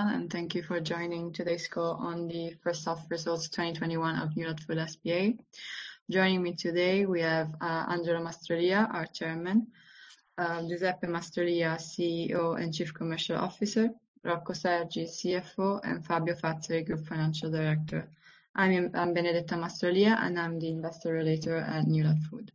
everyone, and thank you for joining today's call on the first half results 2021 of Newlat Food S.p.A. Joining me today, we have Angelo Mastrolia, our chairman, Giuseppe Mastrolia, CEO and Chief Commercial Officer, Rocco Sergi, CFO, and Fabio Fazzari, Group Financial Director. I'm Benedetta Mastrolia, and I'm the Investor Relator at Newlat Food.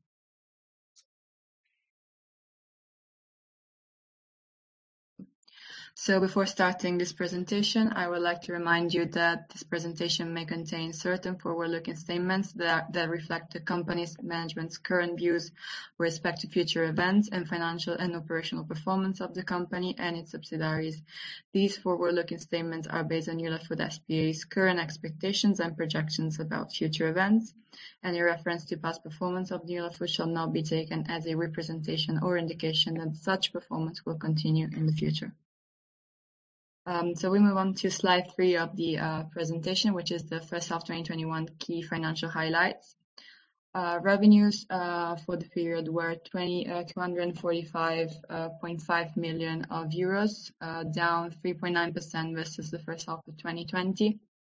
So before starting this presentation, I would like to remind you that this presentation may contain certain forward-looking statements that reflect the company's management's current views with respect to future events and financial and operational performance of the company and its subsidiaries. These forward-looking statements are based on Newlat Food S.p.A.'s current expectations and projections about future events. Any reference to past performance of Newlat Food shall not be taken as a representation or indication that such performance will continue in the future. So we move on to slide 3 of the presentation, which is the first half 2021 key financial highlights. Revenues for the period were 245.5 million euros, down 3.9% versus the first half of 2020.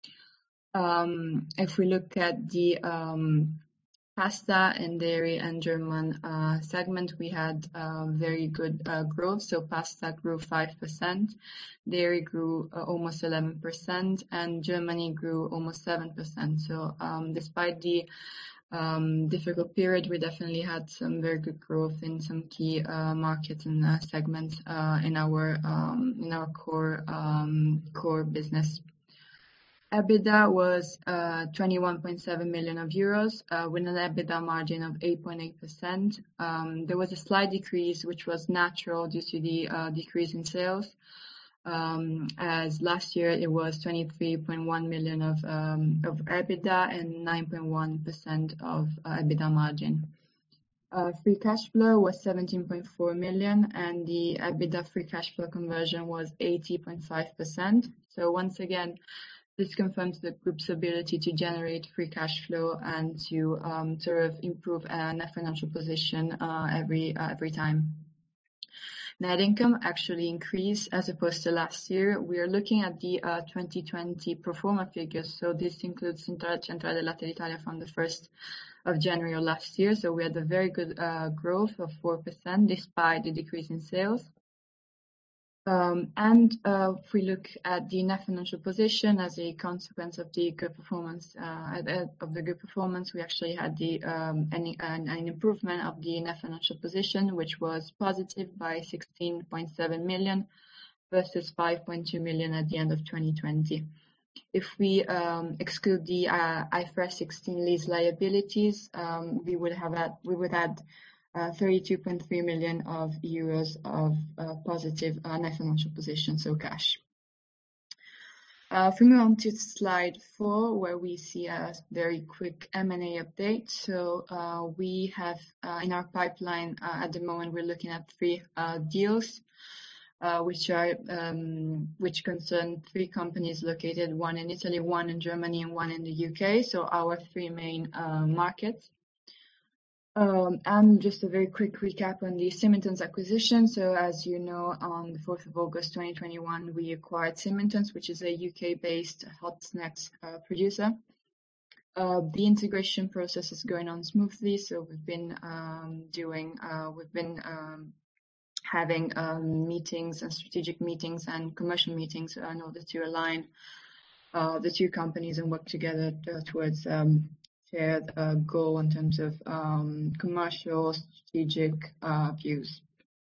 If we look at the pasta and dairy and German segment, we had very good growth. So pasta grew 5%, dairy grew almost 11%, and Germany grew almost 7%. So despite the difficult period, we definitely had some very good growth in some key markets and segments in our core business. EBITDA was 21.7 million euros with an EBITDA margin of 8.8%. There was a slight decrease, which was natural due to the decrease in sales, as last year it was 23.1 million of EBITDA and 9.1% of EBITDA margin. Free cash flow was 17.4 million, and the EBITDA free cash flow conversion was 80.5%. So once again, this confirms the group's ability to generate free cash flow and to sort of improve net financial position every time. Net income actually increased as opposed to last year. We are looking at the 2020 pro forma figures, so this includes Centrale Latte d'Italia from the 1st of January of last year. So we had a very good growth of 4% despite the decrease in sales. If we look at the net financial position as a consequence of the good performance we actually had an improvement of the net financial position, which was positive by 16.7 million versus 5.2 million at the end of 2020. If we exclude the IFRS 16 lease liabilities, we would add 32.3 million euros of positive net financial position, so cash. If we move on to slide 4, where we see a very quick M&A update. So we have in our pipeline at the moment, we're looking at 3 deals, which concern 3 companies located, 1 in Italy, 1 in Germany, and 1 in the UK. So our 3 main markets. And just a very quick recap on the Symington's acquisition. So as you know, on the 4th of August 2021, we acquired Symington's, which is a UK-based hot snacks producer. The integration process is going on smoothly. So we've been having meetings and strategic meetings and commercial meetings in order to align the 2 companies and work together towards shared goal in terms of commercial strategic views.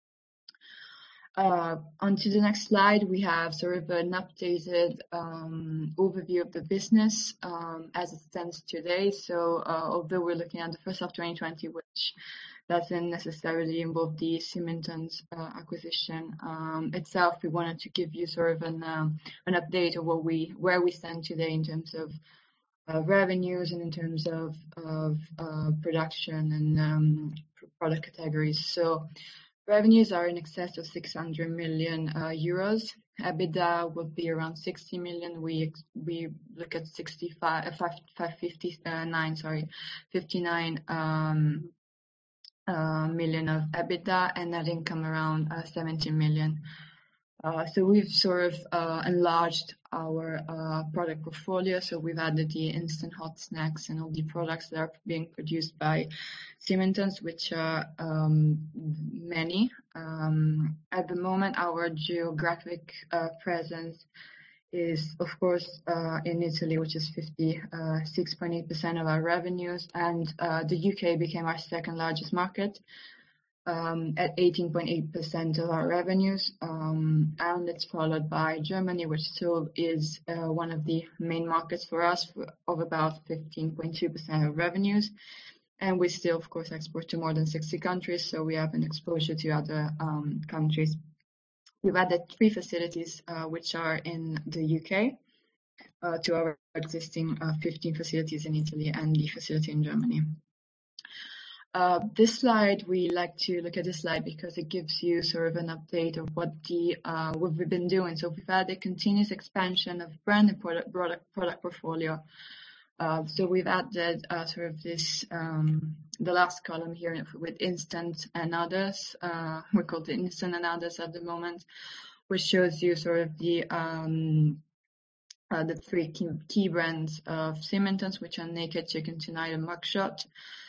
Onto the next slide, we have sort of an updated overview of the business as it stands today. So although we're looking at the first half of 2020, which doesn't necessarily involve the Symington's acquisition itself, we wanted to give you sort of an update of where we stand today in terms of revenues and in terms of production and product categories. So revenues are in excess of 600 million euros. EBITDA will be around 60 million. We look at 59 million of EBITDA, and net income around 17 million. So we've sort of enlarged our product portfolio. So we've added the instant hot snacks and all the products that are being produced by Symington's, which are many. At the moment, our geographic presence is, of course, in Italy, which is 56.8% of our revenues, and the UK became our second largest market at 18.8% of our revenues, and it's followed by Germany, which still is one of the main markets for us, of about 15.2% of revenues. And we still, of course, export to more than 60 countries, so we have an exposure to other countries. We've added 3 facilities which are in the UK to our existing 15 facilities in Italy and the facility in Germany. This slide, we like to look at this slide because it gives you sort of an update of what we've been doing. So we've had a continuous expansion of brand and product portfolio. So we've added sort of this, the last column here with instant and others. We call it instant and others at the moment, which shows you sort of the 3 key brands of Symington's, which are Naked, Chicken Tonight, and Mug Shot.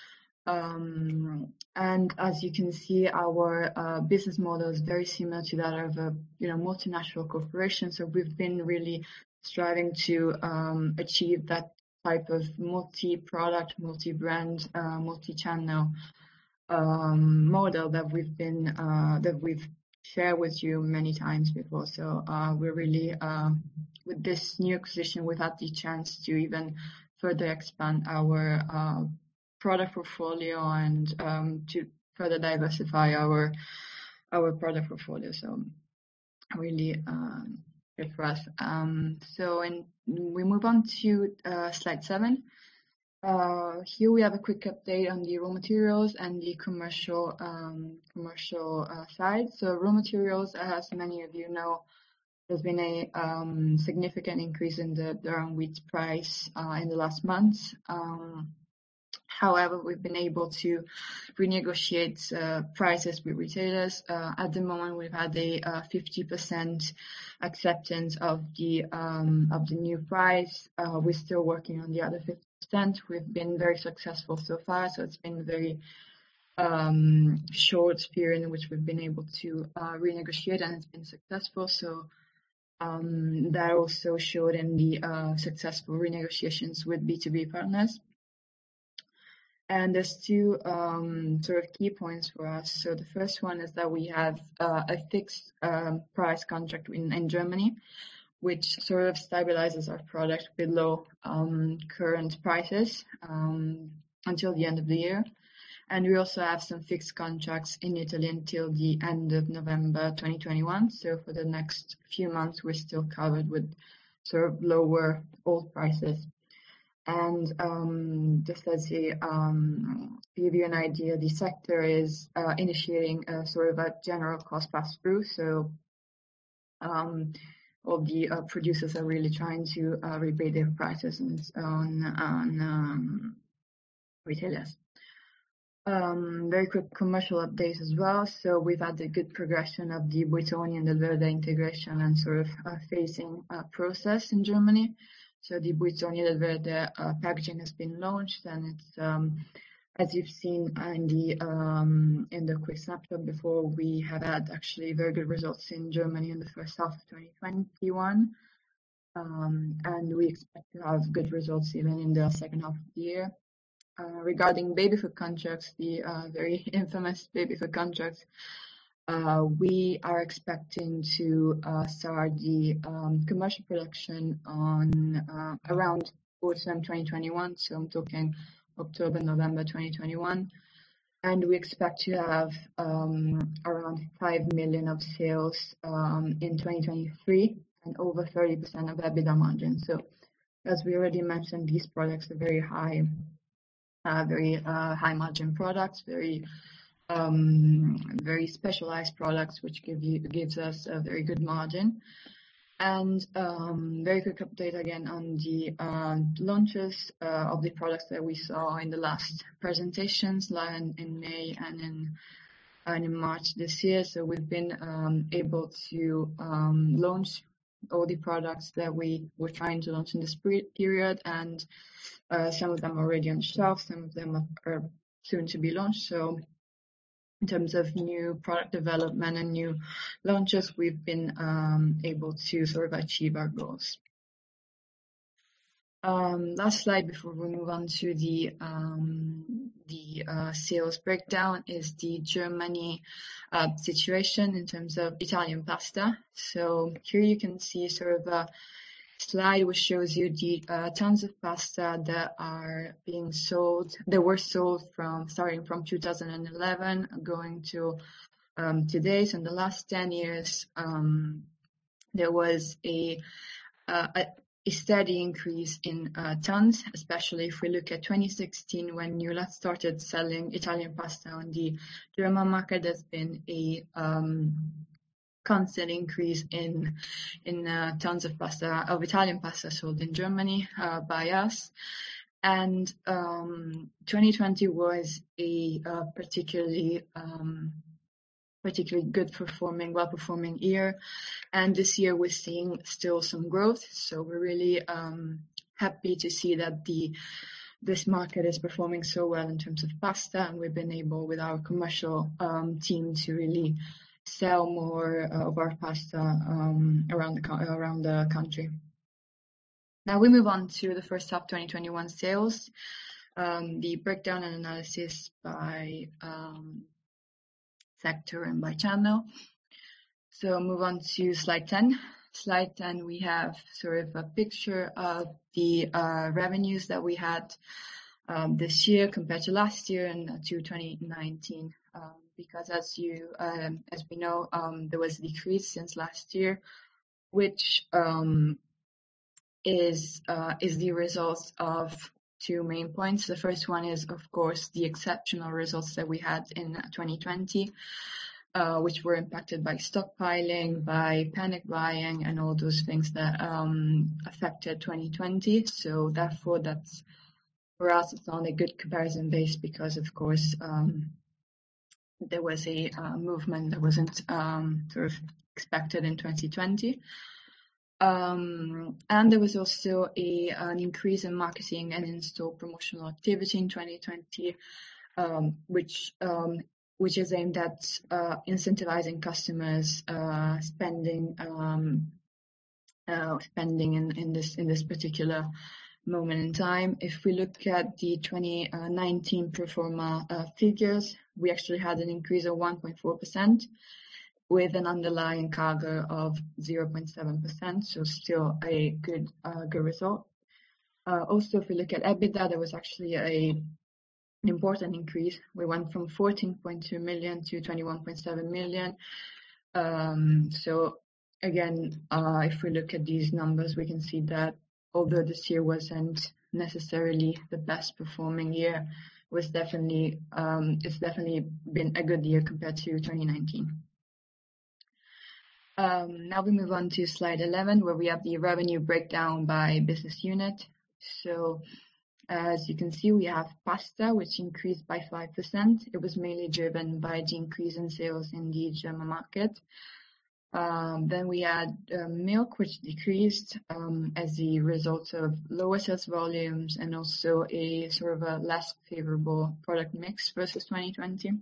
And as you can see, our business model is very similar to that of a multinational corporation. So we've been really striving to achieve that type of multi-product, multi-brand, multi-channel model that we've shared with you many times before. So we're really with this new acquisition, we've had the chance to even further expand our product portfolio and to further diversify our product portfolio. So really good for us. We move on to slide 7. Here we have a quick update on the raw materials and the commercial side. So raw materials, as many of you know, there's been a significant increase in the durum wheat price in the last months. However, we've been able to renegotiate prices with retailers. At the moment, we've had a 50% acceptance of the new price. We're still working on the other 50%. We've been very successful so far, so it's been a very short period in which we've been able to renegotiate, and it's been successful. So that also showed in the successful renegotiations with B2B partners. And there's 2 sort of key points for us. So the first one is that we have a fixed price contract in Germany, which sort of stabilizes our product below current prices until the end of the year. And we also have some fixed contracts in Italy until the end of November 2021. So for the next few months, we're still covered with sort of lower old prices. And just as to give you an idea, the sector is initiating a sort of a general cost pass-through. So all the producers are really trying to rebate their prices on retailers. Very quick commercial update as well. So we've had a good progression of the Buitoni and Delverde integration and sort of phasing process in Germany. So the Buitoni Delverde packaging has been launched, and it's as you've seen in the quick snapshot before, we have had actually very good results in Germany in the first half of 2021, and we expect to have good results even in the second half of the year. Regarding baby food contracts, the very infamous baby food contracts, we are expecting to start the commercial production on around autumn 2021. So I'm talking October, November 2021. And we expect to have around 5 million of sales in 2023 and over 30% of EBITDA margin. So as we already mentioned, these products are very high margin products, very specialized products, which gives us a very good margin. And very quick update again on the launches of the products that we saw in the last presentations in May and and in March this year. So we've been able to launch all the products that we were trying to launch in this period, and some of them are already on the shelf, some of them are soon to be launched. So in terms of new product development and new launches, we've been able to sort of achieve our goals. Last slide before we move on to the sales breakdown is the Germany situation in terms of Italian pasta. So here you can see sort of a slide which shows you the tons of pasta that are being sold, that were sold from starting from 2011 going to today. So in the last 10 years, there was a steady increase in tons, especially if we look at 2016 when Newlat started selling Italian pasta on the German market. There's been a constant increase in tons of pasta, of Italian pasta sold in Germany by us. And 2020 was a particularly good performing, well-performing year. And this year we're seeing still some growth. So we're really happy to see that this market is performing so well in terms of pasta, and we've been able with our commercial team to really sell more of our pasta around the country. Now we move on to the first half 2021 sales, the breakdown and analysis by sector and by channel. So move on to slide 10. Slide 10, we have sort of a picture of the revenues that we had this year compared to last year and to 2019. Because as we know, there was a decrease since last year, which is the result of two main points. The first one is, of course, the exceptional results that we had in 2020, which were impacted by stockpiling, by panic buying, and all those things that affected 2020. So therefore, that's for us, it's not a good comparison base because, of course, there was a movement that wasn't sort of expected in 2020. And there was also an increase in marketing and in-store promotional activity in 2020, which is aimed at incentivizing customers spending in this particular moment in time. If we look at the 2019 pro forma figures, we actually had an increase of 1.4%. with an underlying CAGR of 0.7%, so still a good result. Also, if we look at EBITDA, there was actually an important increase. We went from 14.2 million to 21.7 million. So again, if we look at these numbers, we can see that although this year wasn't necessarily the best performing year, it's definitely been a good year compared to 2019. Now we move on to slide 11, where we have the revenue breakdown by business unit. So as you can see, we have pasta, which increased by 5%. It was mainly driven by the increase in sales in the German market. Then we had milk, which decreased as a result of lower sales volumes and also a sort of a less favorable product mix versus 2020.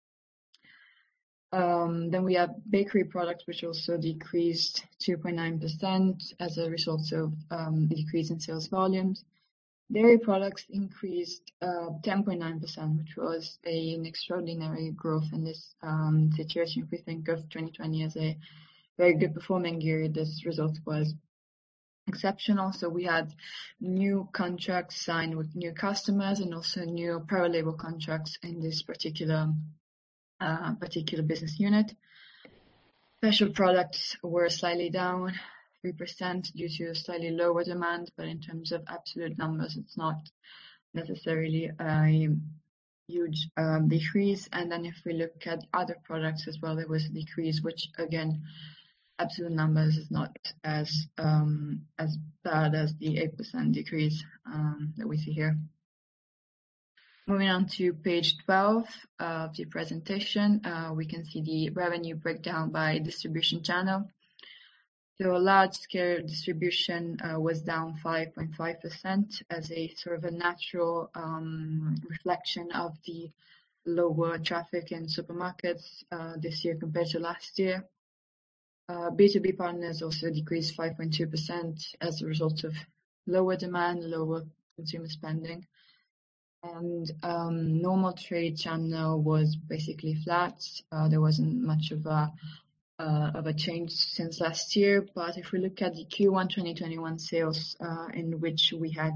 Then we have bakery products, which also decreased 2.9% as a result of the decrease in sales volumes. Dairy products increased 10.9%, which was an extraordinary growth in this situation. If we think of 2020 as a very good performing year, this result was exceptional. So we had new contracts signed with new customers and also new private label contracts in this particular business unit. Special products were slightly down 3% due to slightly lower demand, but in terms of absolute numbers, it's not necessarily a huge decrease. And then if we look at other products as well, there was a decrease, which again, absolute numbers is not as bad as the 8% decrease that we see here. Moving on to page 12 of the presentation, we can see the revenue breakdown by distribution channel. So large-scale distribution was down 5.5% as a sort of a natural reflection of the lower traffic in supermarkets this year compared to last year. B2B partners also decreased 5.2% as a result of lower demand, lower consumer spending. And normal trade channel was basically flat. There wasn't much of a change since last year. But if we look at the Q1 2021 sales, in which we had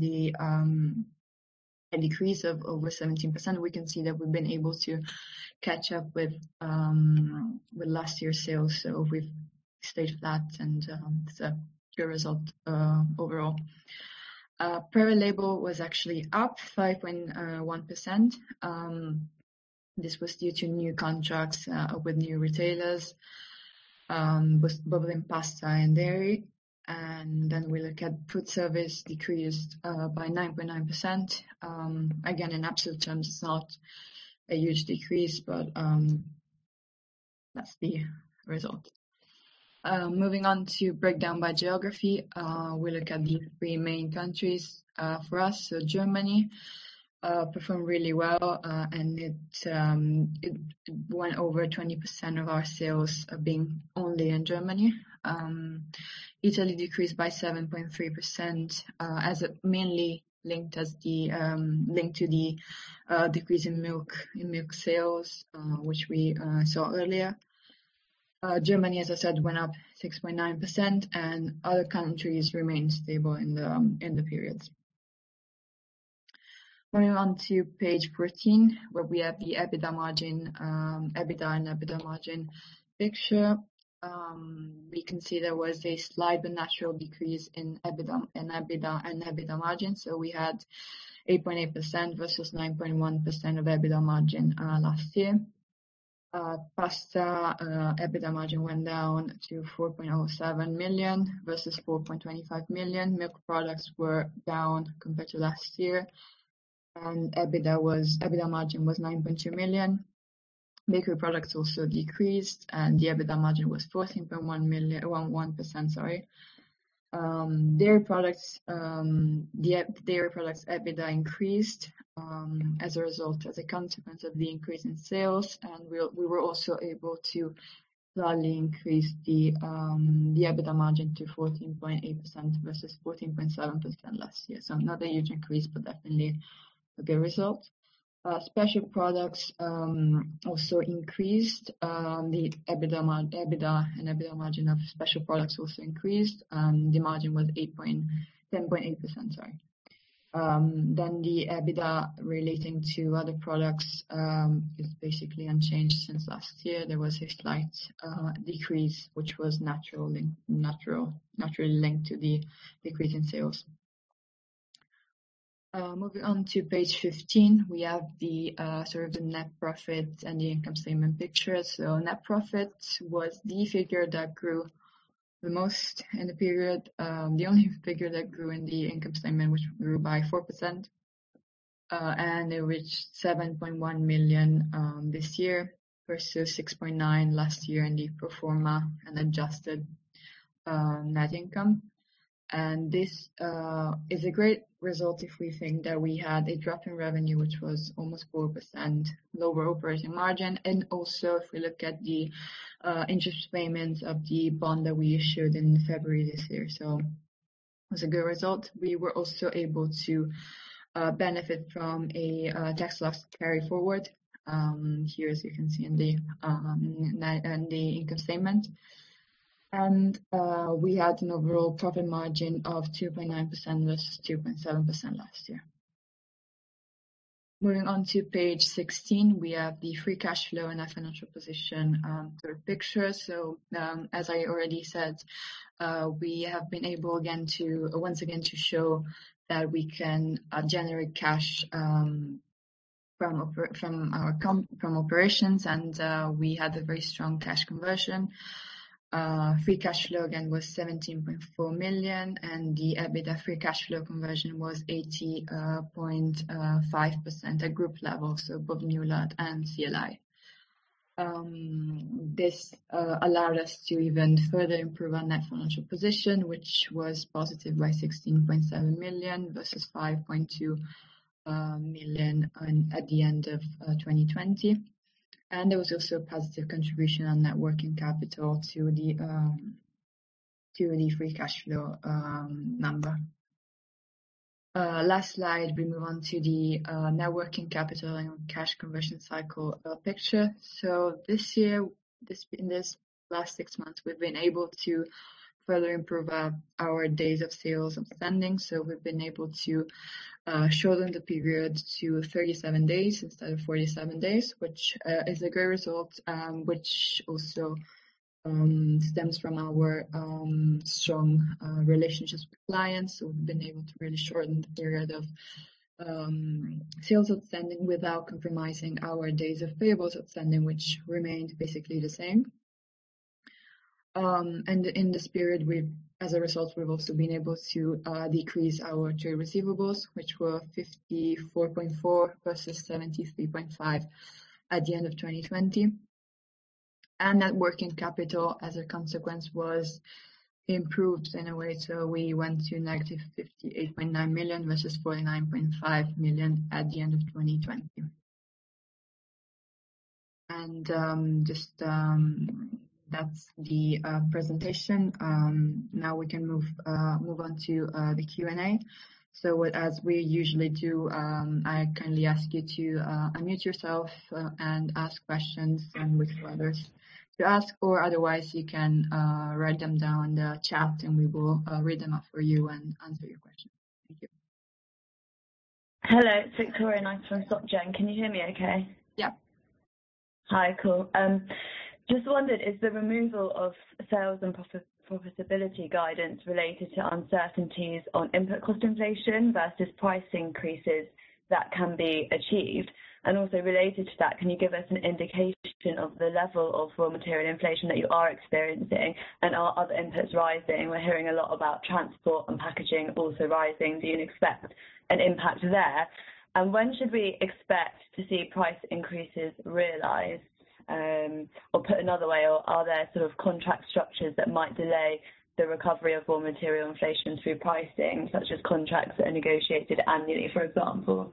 a decrease of over 17%, we can see that we've been able to catch up with last year's sales. So we've stayed flat, and it's a good result overall. Private label was actually up 5.1%. This was due to new contracts with new retailers, both in pasta and dairy. And then we look at food service decreased by 9.9%. Again, in absolute terms, it's not a huge decrease, but that's the result. Moving on to breakdown by geography, we look at the three main countries for us. So Germany performed really well, and it went over 20% of our sales being only in Germany. Italy decreased by 7.3%, as it mainly linked to the decrease in milk sales, which we saw earlier. Germany, as I said, went up 6.9%, and other countries remained stable in the periods. Moving on to page 14, where we have the EBITDA margin, EBITDA and EBITDA margin picture. We can see there was a slight but natural decrease in EBITDA margin. So we had 8.8% versus 9.1% of EBITDA margin last year. Pasta EBITDA margin went down to 4.07 million versus 4.25 million. Milk products were down compared to last year, and EBITDA margin was 9.2 million. Bakery products also decreased, and the EBITDA margin was 14.1%. Sorry. Dairy products EBITDA increased as a consequence of the increase in sales, and we were also able to slightly increase the EBITDA margin to 14.8% versus 14.7% last year. So not a huge increase, but definitely a good result. Special products also increased. The EBITDA and EBITDA margin of special products also increased. The margin was 10.8%. Sorry. Then the EBITDA relating to other products is basically unchanged since last year. There was a slight decrease, which was naturally linked to the decrease in sales. Moving on to page 15, we have the sort of the net profit and the income statement picture. So net profit was the figure that grew the most in the period, the only figure that grew in the income statement, which grew by 4%, and it reached 7.1 million this year versus 6.9 last year in the pro forma and adjusted net income. And this is a great result if we think that we had a drop in revenue, which was almost 4%, lower operating margin, and also if we look at the interest payments of the bond that we issued in February this year. So it was a good result. We were also able to benefit from a tax loss carry forward here, as you can see in the income statement. And we had an overall profit margin of 2.9% versus 2.7% last year. Moving on to page 16, we have the free cash flow and our financial position third picture. So as I already said, we have been able once again to show that we can generate cash from operations, and we had a very strong cash conversion. Free cash flow again was 17.4 million, and the EBITDA free cash flow conversion was 80.5% at group level, so both Newlat and CLI. This allowed us to even further improve our net financial position, which was positive by 16.7 million versus 5.2 million at the end of 2020. And there was also a positive contribution on net working capital to the free cash flow number. Last slide, we move on to the net working capital and cash conversion cycle picture. So this year, in this last 6 months, we've been able to further improve our days of sales outstanding. So we've been able to shorten the period to 37 days instead of 47 days, which is a great result, which also stems from our strong relationships with clients. So we've been able to really shorten the period of sales outstanding without compromising our days of payables outstanding, which remained basically the same. And in this period, as a result, we've also been able to decrease our trade receivables, which were 54.4 versus 73.5 at the end of 2020. And net working capital, as a consequence, was improved in a way. So we went to negative 58.9 million versus 49.5 million at the end of 2020. And that's the presentation. Now we can move on to the Q&A. So as we usually do, I kindly ask you to unmute yourself and ask questions and wait for others to ask, or otherwise you can write them down in the chat and we will read them up for you and answer your questions. Thank you. Hello, it's Victoria Nice from SocGen. Can you hear me okay? Yeah. Hi, cool. Just wondered, is the removal of sales and profitability guidance related to uncertainties on input cost inflation versus price increases that can be achieved? And also related to that, can you give us an indication of the level of raw material inflation that you are experiencing, and are other inputs rising? We're hearing a lot about transport and packaging also rising. Do you expect an impact there? And when should we expect to see price increases realised? Or put another way, or are there sort of contract structures that might delay the recovery of raw material inflation through pricing, such as contracts that are negotiated annually, for example?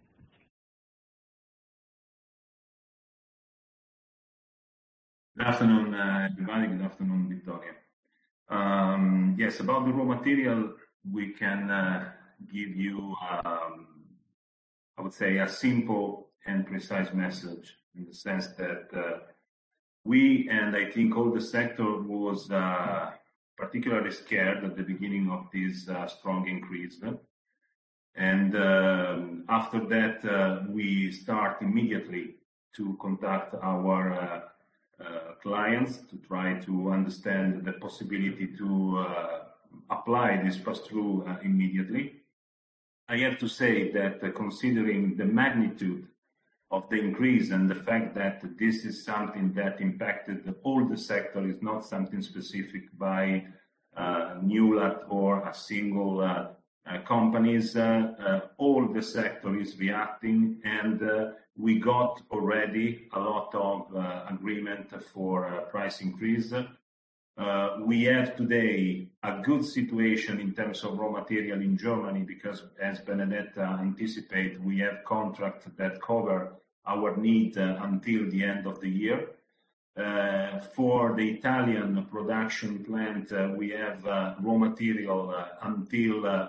Good afternoon, everybody. Good afternoon, Victoria. Yes, about the raw material, we can give you, I would say, a simple and precise message, in the sense that we, and I think all the sector, was particularly scared at the beginning of this strong increase. And after that, we start immediately to contact our clients to try to understand the possibility to apply this pass-through immediately. I have to say that considering the magnitude of the increase and the fact that this is something that impacted all the sector, is not something specific by Newlat or a single companies, all the sector is reacting, and we got already a lot of agreement for price increase. We have today a good situation in terms of raw material in Germany, because as Benedetta anticipated, we have contracts that cover our need until the end of the year. For the Italian production plant, we have raw material until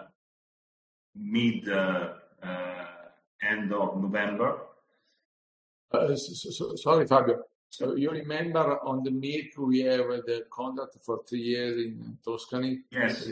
end of November. Sorry, Fabio. So you remember on the milk we have the contract for 3 years in Tuscany? Yes.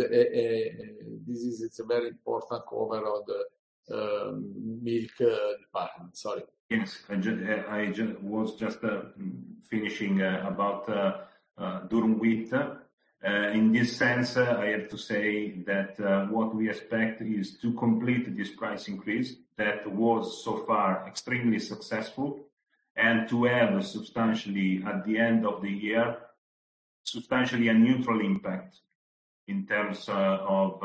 It's a very important cover of the milk department. Sorry. Yes, I was just finishing about durum wheat. In this sense, I have to say that what we expect is to complete this price increase that was so far extremely successful, and to have substantially at the end of the year substantially a neutral impact in terms of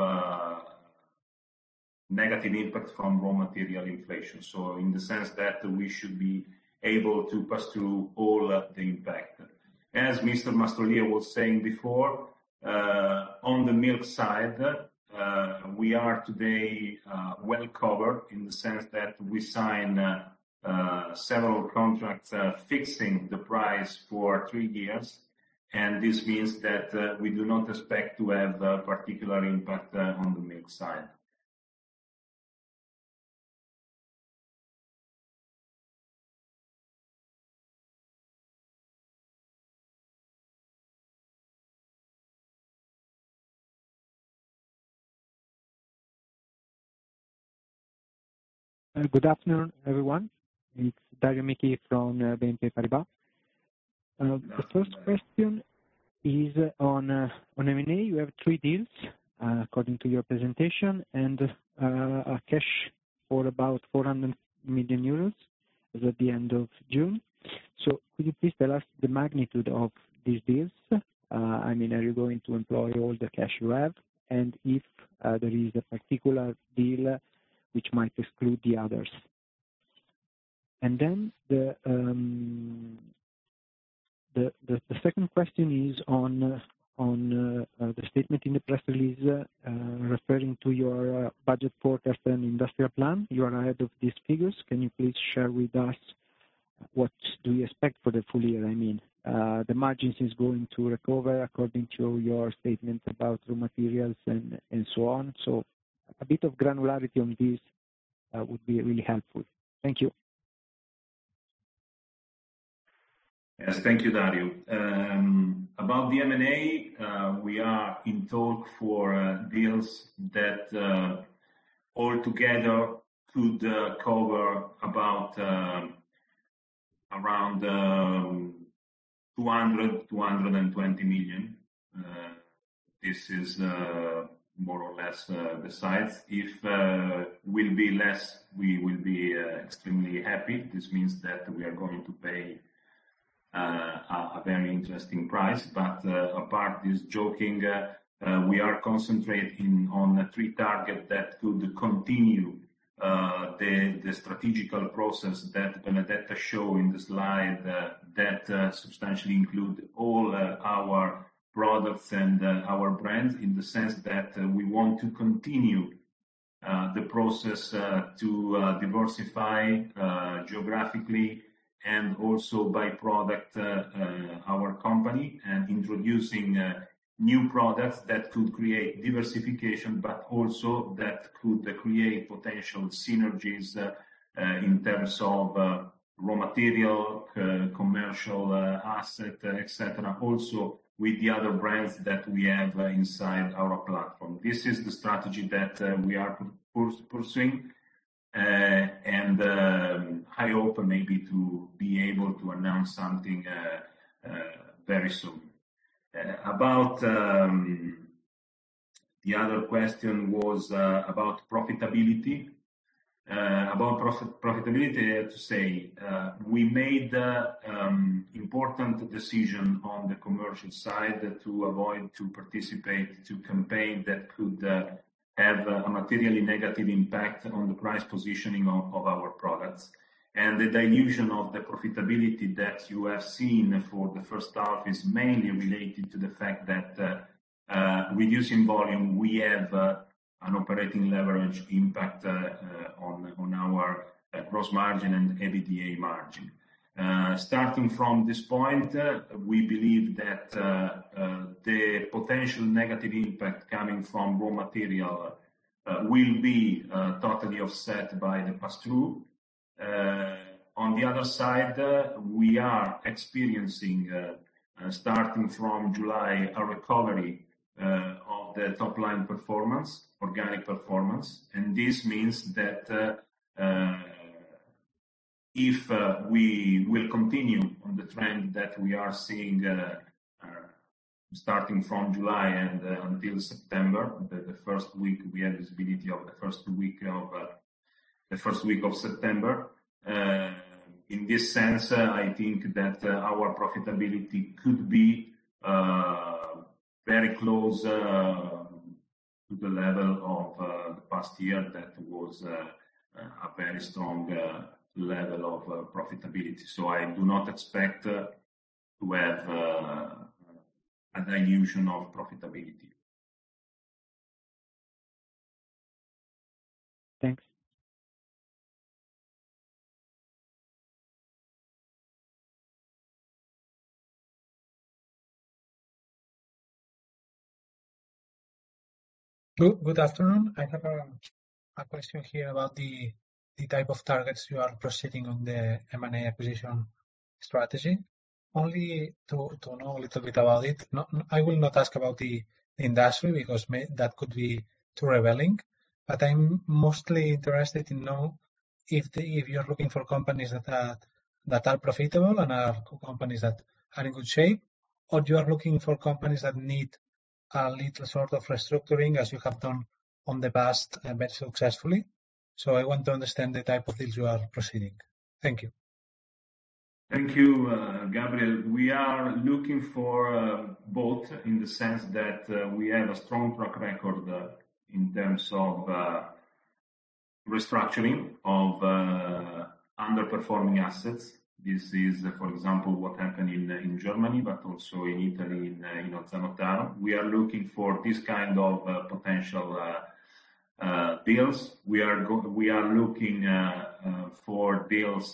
negative impact from raw material inflation. So in the sense that we should be able to pass through all the impact. As Mr. Mastrolia was saying before, on the milk side, we are today well covered in the sense that we sign several contracts fixing the price for 3 years, and this means that we do not expect to have a particular impact on the milk side. Good afternoon, everyone. It's Dario Michi from BNP Paribas. The first question is on M&A. You have 3 deals, according to your presentation, and a cash for about 400 million euros as at the end of June. So could you please tell us the magnitude of these deals? I mean, are you going to employ all the cash you have? And if there is a particular deal which might exclude the others. And then the second question is on the statement in the press release referring to your budget forecast and industrial plan. You are ahead of these figures. Can you please share with us what do you expect for the full year? I mean, the margins is going to recover according to your statement about raw materials and so on. So a bit of granularity on this would be really helpful. Thank you. Yes, thank you, Dario. About the M&A, we are in talk for deals that altogether could cover about around 220 million. This is more or less the size. If will be less, we will be extremely happy. This means that we are going to pay a very interesting price. But apart this joking, we are concentrating on 3 targets that could continue the strategical process that Benedetta showed in the slide that substantially include all our products and our brands, in the sense that we want to continue the process to diversify geographically and also by product our company, and introducing new products that could create diversification, but also that could create potential synergies in terms of raw material, commercial asset, etc. Also with the other brands that we have inside our platform. This is the strategy that we are pursuing, and I hope maybe to be able to announce something very soon. About the other question was about profitability. About profitability, I have to say, we made important decision on the commercial side to avoid to participate to campaign that could have a materially negative impact on the price positioning of our products. And the dilution of the profitability that you have seen for the first half is mainly related to the fact that reducing volume, we have an operating leverage impact on our gross margin and EBITDA margin. Starting from this point, we believe that the potential negative impact coming from raw material will be totally offset by the pass-through. On the other side, we are experiencing, starting from July, a recovery of the top line performance, organic performance, and this means that if we will continue on the trend that we are seeing starting from July and until September, the first week we have visibility of the first week of September. In this sense, I think that our profitability could be very close to the level of the past year. That was a very strong level of profitability. So I do not expect to have a dilution of profitability. Thanks. Good afternoon. I have a question here about the type of targets you are proceeding on the M&A acquisition strategy. Only to know a little bit about it. I will not ask about the industry because that could be too revealing. But I'm mostly interested in know if you're looking for companies that are profitable and are companies that are in good shape, or you are looking for companies that need a little sort of restructuring, as you have done on the past very successfully. So I want to understand the type of deals you are proceeding. Thank you. Thank you, Gabriel. We are looking for both, in the sense that we have a strong track record in terms of restructuring of underperforming assets. This is, for example, what happened in Germany, but also in Italy, in Ozzano Taro. We are looking for this kind of potential deals. We are looking for deals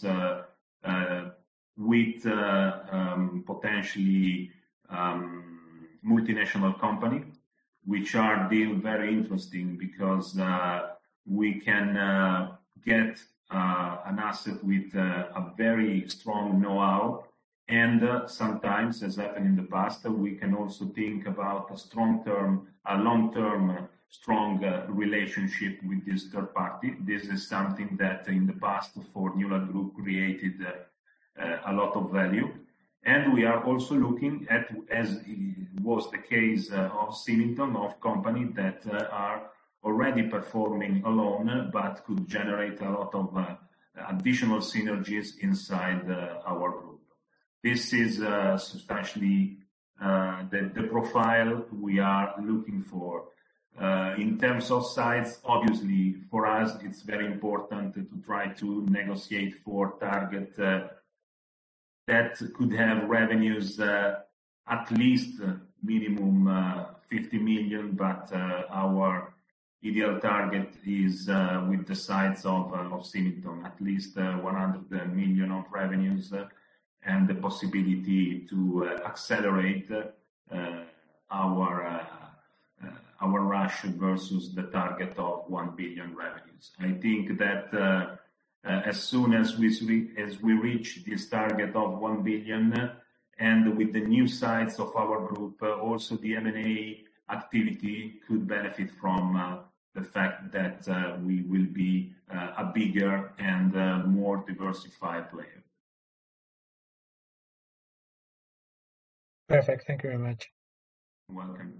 with potentially multinational company, which are deal very interesting because we can get an asset with a very strong know-how, and sometimes, as happened in the past, we can also think about a long-term strong relationship with this third party. This is something that in the past for Newlat Group created a lot of value. And we are also looking at, as was the case of Symington, of companies that are already performing alone, but could generate a lot of additional synergies inside our group. This is substantially the profile we are looking for. In terms of size, obviously, for us, it's very important to try to negotiate for target that could have revenues at least minimum 50 million, but our ideal target is with the size of Symington, at least 100 million of revenues, and the possibility to accelerate our rush versus the target of 1 billion revenues. I think that as soon as we reach this target of 1 billion, and with the new size of our group, also the M&A activity could benefit from the fact that we will be a bigger and more diversified player. Perfect. Thank you very much. Welcome.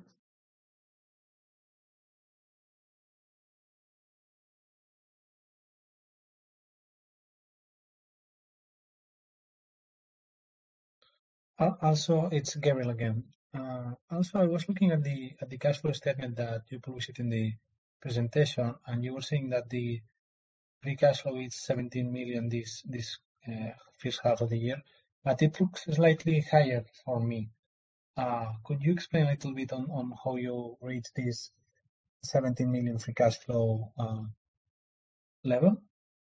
Also, it's Gabriel again. Also, I was looking at the cash flow statement that you published in the presentation, and you were saying that the free cash flow is 17 million this first half of the year, but it looks slightly higher for me. Could you explain a little bit on how you reach this 17 million free cash flow level?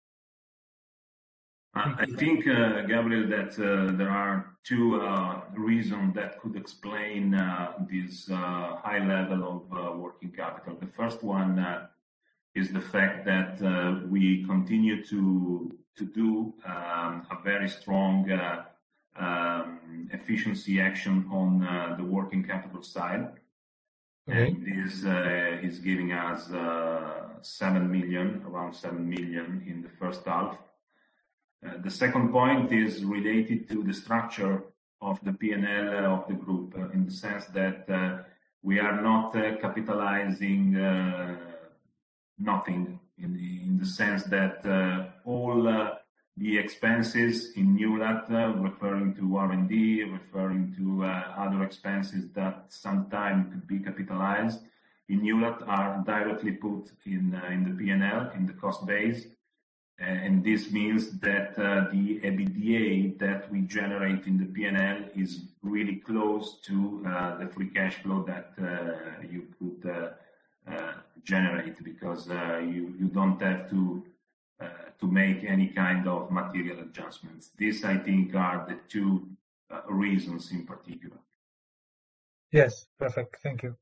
I think, Gabriel, that there are two reasons that could explain this high level of working capital. The first one is the fact that we continue to do a very strong efficiency action on the working capital side. And this is giving us around 7 million in the first half. The second point is related to the structure of the P&L of the group, in the sense that we are not capitalizing nothing, in the sense that all the expenses in Newlat, referring to R&D, referring to other expenses that sometimes could be capitalized in Newlat, are directly put in the P&L, in the cost base. And this means that the EBITDA that we generate in the P&L is really close to the free cash flow that you could generate, because you don't have to make any kind of material adjustments. These, I think, are the two reasons in particular. Yes, perfect. Thank you.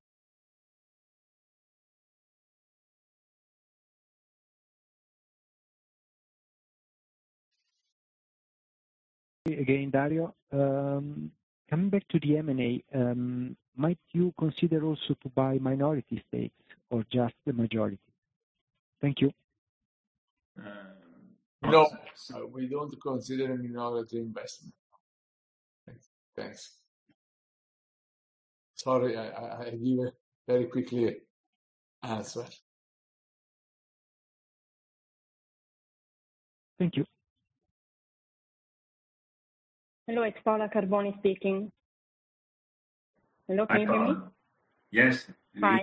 Again, Dario, coming back to the M&A, might you consider also to buy minority stakes or just the majority? Thank you. No, we don't consider a minority investment. Thanks. Sorry, I give a very quickly answer. Thank you. Hello, it's Paola Carboni speaking. Hello, can you hear me? Yes. Hi.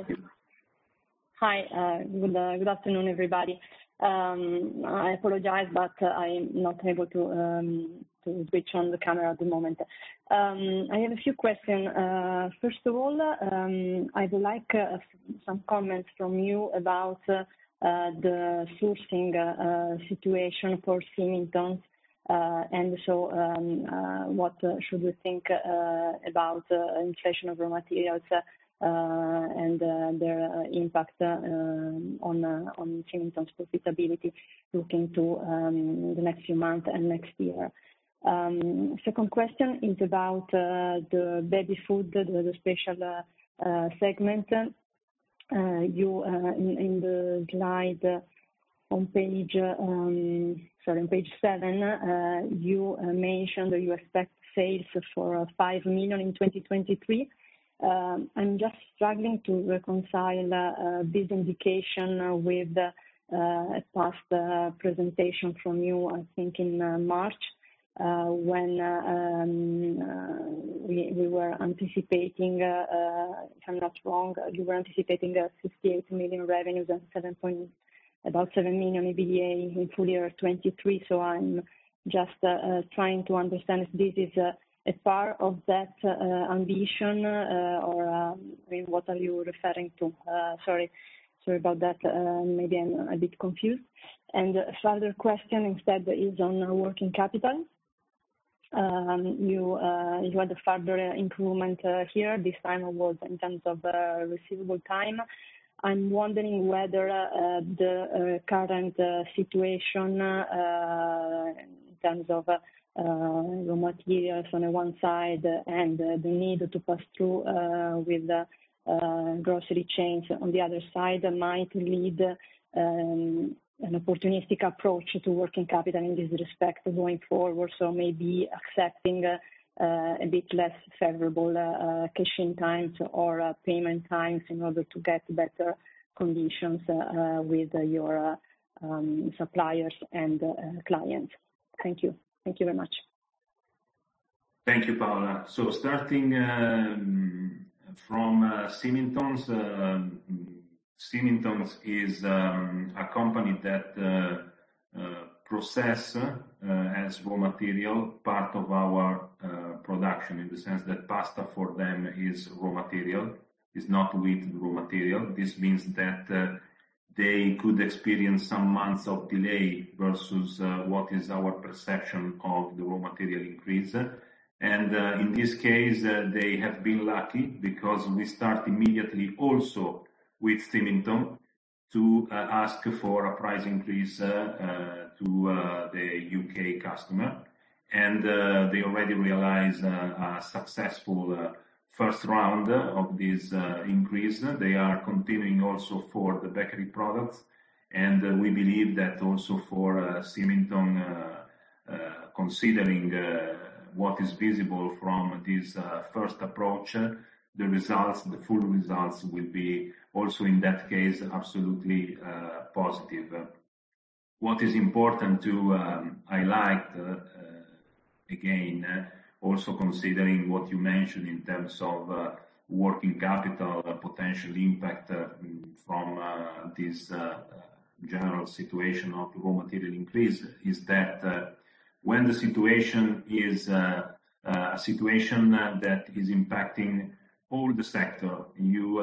Hi, good afternoon, everybody. I apologize, but I'm not able to switch on the camera at the moment. I have a few questions. First of all, I would like some comments from you about the sourcing situation for Symington's. And so, what should we think about inflation of raw materials and their impact on Symington's profitability looking to the next few months and next year? Second question is about the baby food, the special segment. You in the slide on page 7, you mentioned that you expect sales for 5 million in 2023. I'm just struggling to reconcile this indication with a past presentation from you, I think in March, when we were anticipating, if I'm not wrong, you were anticipating 58 million revenues and about 7 million EBITDA in full year 23. So I'm just trying to understand if this is a part of that ambition, or I mean, what are you referring to? Sorry about that. Maybe I'm a bit confused. And a further question instead is on working capital. You had a further improvement here. This time it was in terms of receivable time. I'm wondering whether the current situation in terms of raw materials on the one side and the need to pass through with grocery chains on the other side might lead an opportunistic approach to working capital in this respect going forward. So maybe accepting a bit less favorable cash-in times or payment times in order to get better conditions with your suppliers and clients. Thank you. Thank you very much. Thank you, Paola. So starting from Symington's, Symington's is a company that process as raw material part of our production, in the sense that pasta for them is raw material, is not wheat raw material. This means that they could experience some months of delay versus what is our perception of the raw material increase. And in this case, they have been lucky because we start immediately also with Symington to ask for a price increase to the UK customer. And they already realized a successful first round of this increase. They are continuing also for the bakery products. And we believe that also for Symington, considering what is visible from this first approach, the results, the full results will be also in that case absolutely positive. what is important to highlight again, also considering what you mentioned in terms of working capital potential impact from this general situation of raw material increase, is that when the situation is a situation that is impacting all the sector, you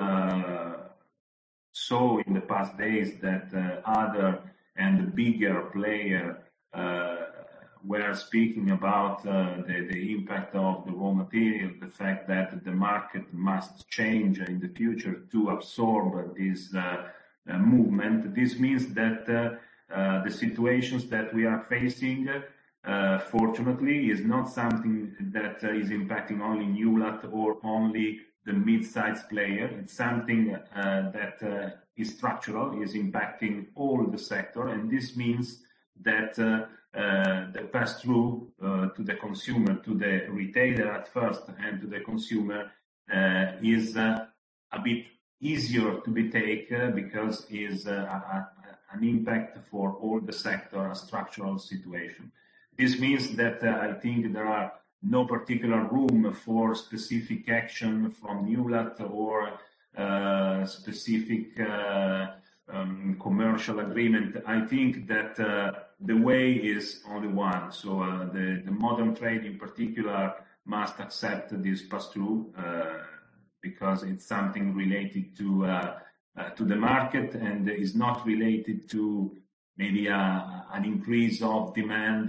saw in the past days that other and bigger player were speaking about the impact of the raw material, the fact that the market must change in the future to absorb this movement. This means that the situations that we are facing, fortunately, is not something that is impacting only Newlat or only the mid-sized player. It's something that is structural, is impacting all the sector, and this means that the pass-through to the consumer, to the retailer at first, and to the consumer is a bit easier to be taken because is an impact for all the sector, a structural situation. This means that I think there are no particular room for specific action from Newlat or specific commercial agreement. I think that the way is only one. So the modern trade in particular must accept this pass-through because it's something related to the market and is not related to maybe an increase of demand.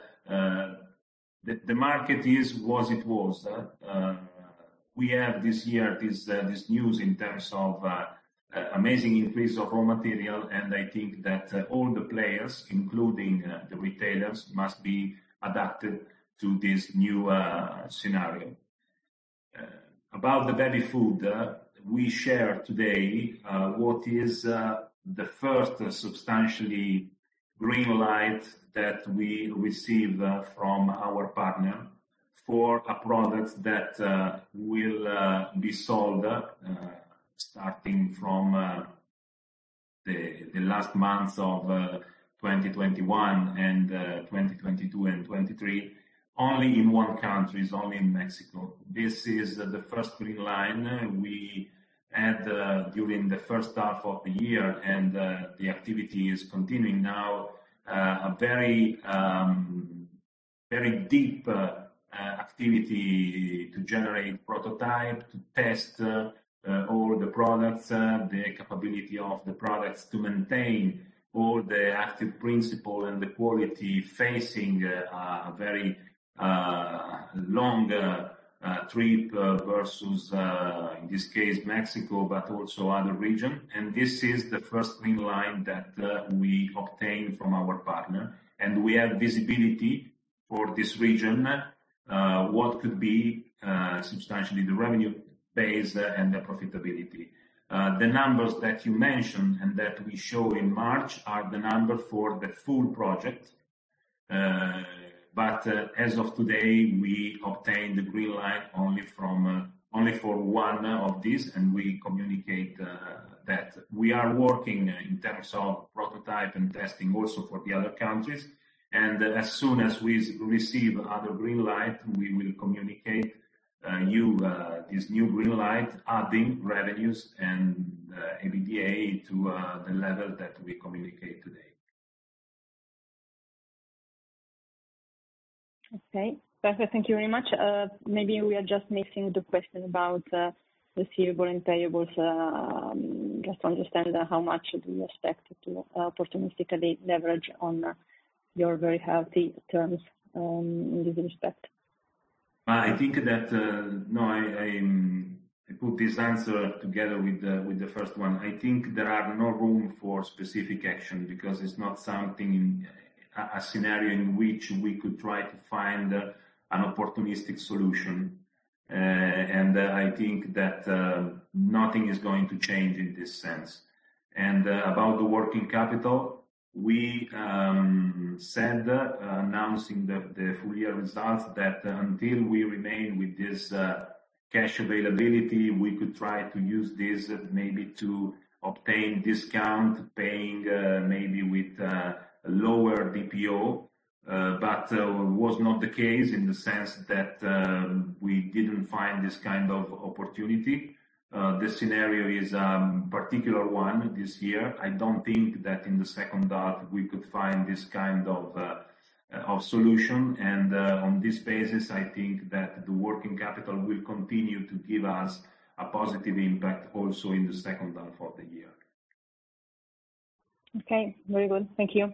The market was it was. We have this year this news in terms of amazing increase of raw material, and I think that all the players, including the retailers, must be adapted to this new scenario. About the baby food, we share today what is the first substantially green light that we receive from our partner for a product that will be sold starting from the last months of 2021 and 2022 and 23, only in one country, is only in Mexico. This is the first green line we had during the first half of the year, and the activity is continuing now. A very deep activity to generate prototype, to test all the products, the capability of the products to maintain all the active principle and the quality, facing a very long trip versus, in this case, Mexico, but also other region. And this is the first green line that we obtained from our partner. And we have visibility for this region, what could be substantially the revenue base and the profitability. The numbers that you mentioned and that we show in March are the number for the full project. But as of today, we obtained the green light only for one of these, and we communicate that we are working in terms of prototype and testing also for the other countries. And as soon as we receive other green light, we will communicate this new green light, adding revenues and EBITDA to the level that we communicate today. Okay, perfect. Thank you very much. Maybe we are just missing the question about receivable and payables, just to understand how much do you expect to opportunistically leverage on your very healthy terms in this respect. I think that I put this answer together with the first one. I think there are no room for specific action because it's not something a scenario in which we could try to find an opportunistic solution. And I think that nothing is going to change in this sense. And about the working capital, we said, announcing the full year results, that until we remain with this cash availability, we could try to use this maybe to obtain discount, paying maybe with lower DPO, but was not the case in the sense that we didn't find this kind of opportunity. The scenario is a particular one this year. I don't think that in the second half we could find this kind of solution, and on this basis I think that the working capital will continue to give us a positive impact also in the second half of the year. Okay, very good. Thank you.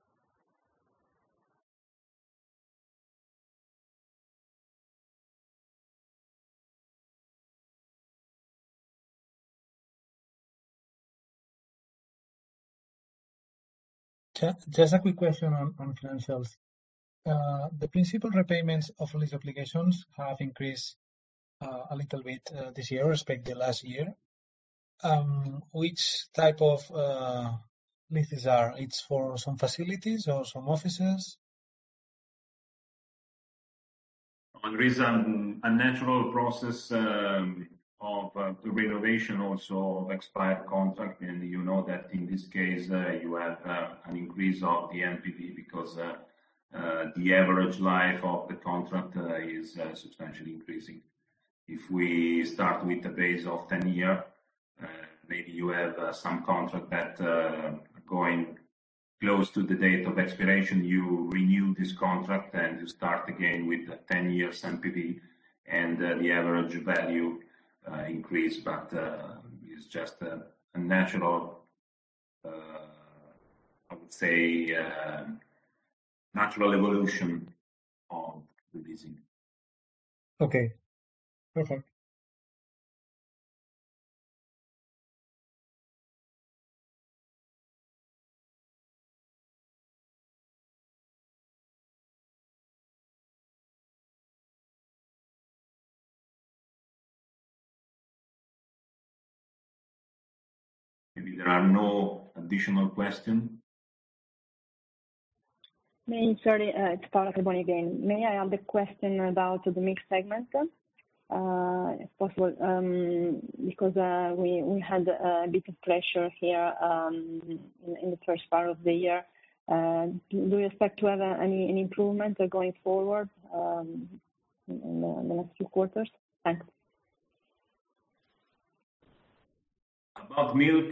Just a quick question on financials. The principal repayments of lease obligations have increased a little bit this year respect the last year. Which type of leases are? It's for some facilities or some offices? There is a natural process of the renovation also of expired contract, and you know that in this case you have an increase of the NPV because the average life of the contract is substantially increasing. If we start with a base of 10 years, maybe you have some contract that going close to the date of expiration, you renew this contract and you start again with 10 years NPV, and the average value increase, but it's just a natural, I would say, natural evolution of the leasing. Okay, perfect. Maybe there are no additional questions. Sorry, it's Paola Carboni again. May I add a question about the milk segment, if possible, because we had a bit of pressure here in the first part of the year. Do you expect to have any improvement going forward in the next few quarters? Thanks. About milk,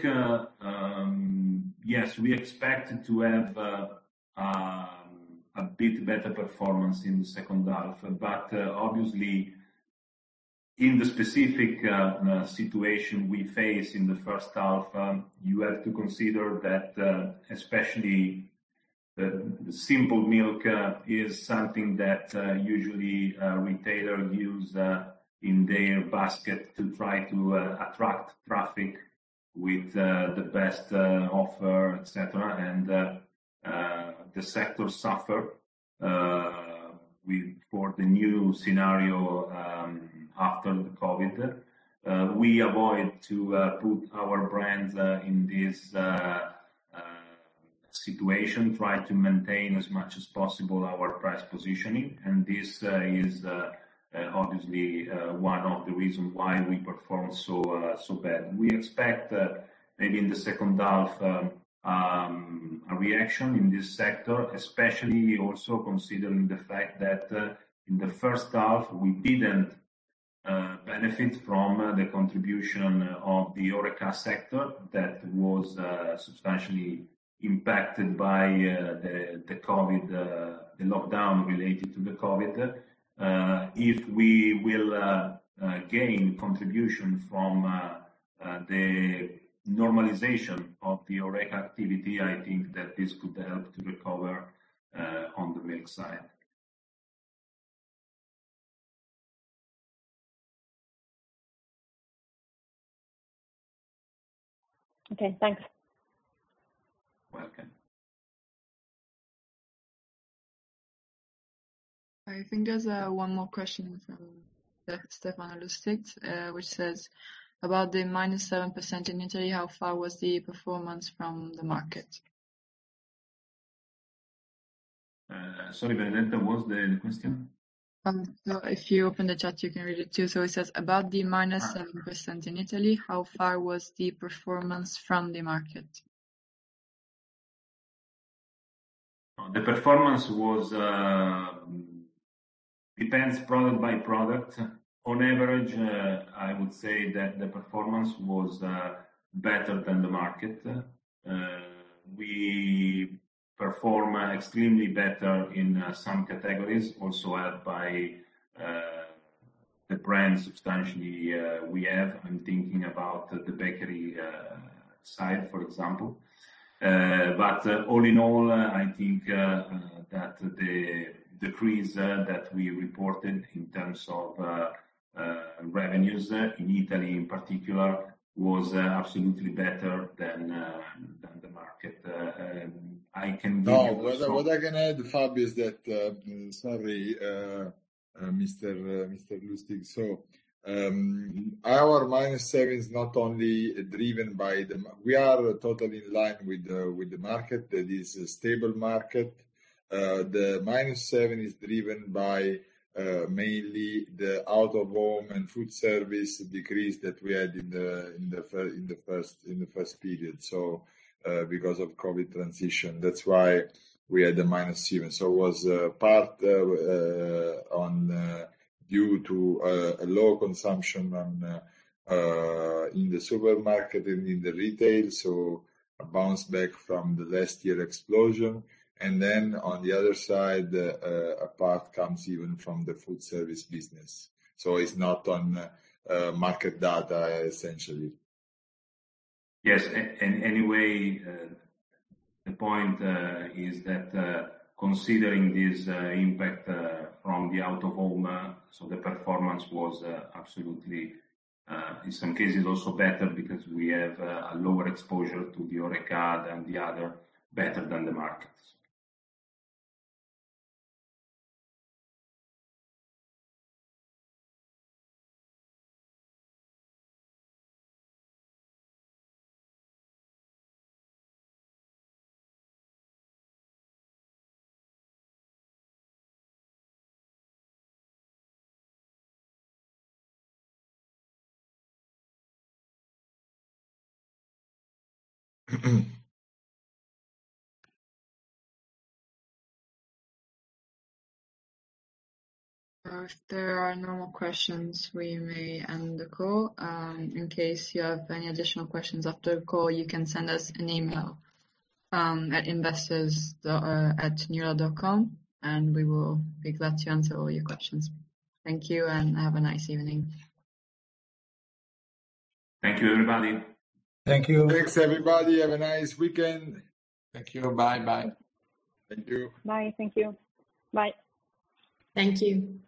yes, we expect to have a bit better performance in the second half, but obviously in the specific situation we face in the first half, you have to consider that especially the simple milk is something that usually retailers use in their basket to try to attract traffic with the best offer, etc. And the sector suffer for the new scenario after the COVID. We avoid to put our brands in this situation, try to maintain as much as possible our price positioning, and this is obviously one of the reasons why we perform so bad. We expect maybe in the second half a reaction in this sector, especially also considering the fact that in the first half we didn't benefit from the contribution of the HoReCa sector that was substantially impacted by the COVID, the lockdown related to the COVID. If we will gain contribution from the normalization of the HoReCa activity, I think that this could help to recover on the milk side. Okay, thanks. Welcome. I think there's one more question from Stefano Lustig, which says about the -7% in Italy, how far was the performance from the market? Sorry, Benedetta, what's the question? So if you open the chat, you can read it too. So it says about the -7% in Italy, how far was the performance from the market? The performance was depends product by product. On average, I would say that the performance was better than the market. We perform extremely better in some categories, also helped by the brand substantially we have. I'm thinking about the bakery side, for example. But all in all, I think that the decrease that we reported in terms of revenues in Italy in particular was absolutely better than the market. I can give you also... What I can add, Fabio, is that sorry, Mr. Lustig. So our -7 is not only driven by the. We are totally in line with the market. That is a stable market. The -7 is driven by mainly the out of home and food service decrease that we had in the first period. So because of COVID transition, that's why we had the -7. So it was part due to a low consumption in the supermarket and in the retail. So a bounce back from the last year explosion. And then on the other side, a part comes even from the food service business. So it's not on market data, essentially. Yes, and anyway, the point is that considering this impact from the out of home, so the performance was absolutely, in some cases also better because we have a lower exposure to the HoReCa and the other, better than the market. If there are no more questions, we may end the call. In case you have any additional questions after the call, you can send us an email at investors@newlat.com, and we will be glad to answer all your questions. Thank you, and have a nice evening. Thank you, everybody. Thank you. Thanks, everybody. Have a nice weekend. Thank you. Bye. Thank you. Bye. Thank you. Bye. Thank you.